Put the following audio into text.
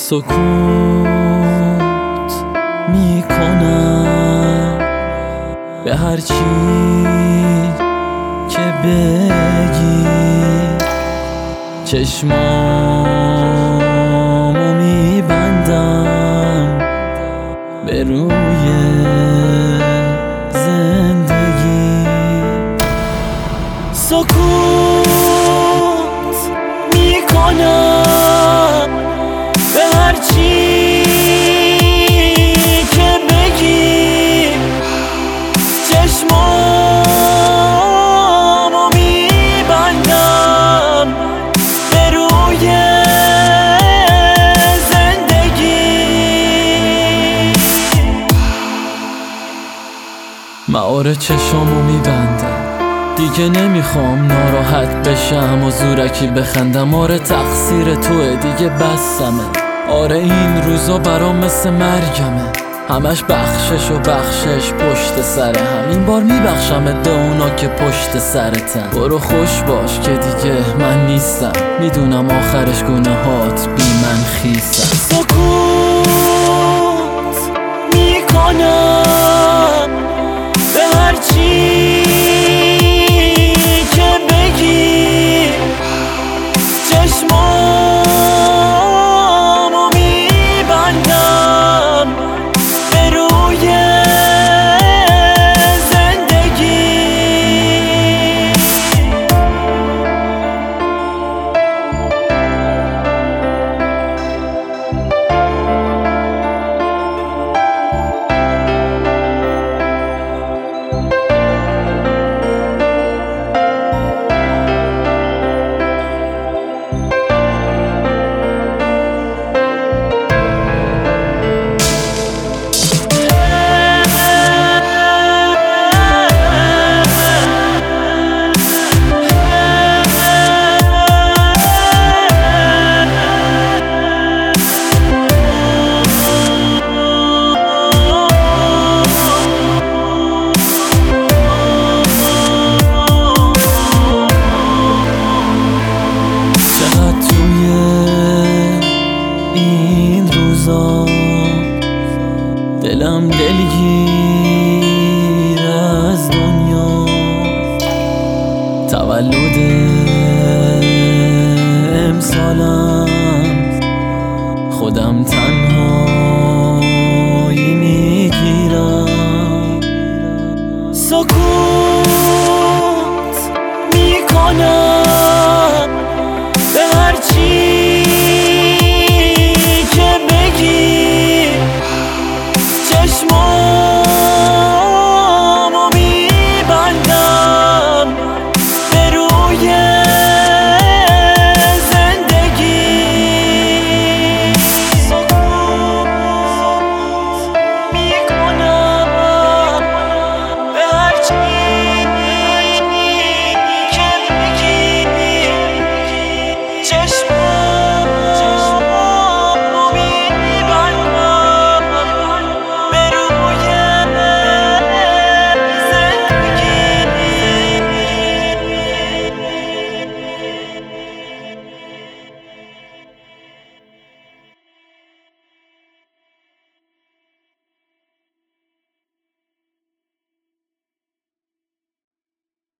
سکوت میکنم به هر چی که بگی، چشمامو میبندم به روی زندگی. سکوت میکنم به هر چی که بگی، چشمامو میبندم به روی زندگی. من چشمامو میبندم، دیگه نمیخوام ناراحت بشم و زورکی بخندم. آره تقصیر توه، دیگه بسمه. آره این روزا برام مثل مرگمه، همش بخشش و بخشش پشت سر هم. این بار میبخشمت به اونا که پشت سرتن. برو خوش باش که دیگه من نیستم، میدونم آخرش گناهات بی من خیسم. سکوت میکنم به هر چی که بگی، چشمامو میبندم به روی زندگی. این روزا دلم دلگیر از دنیا، تولد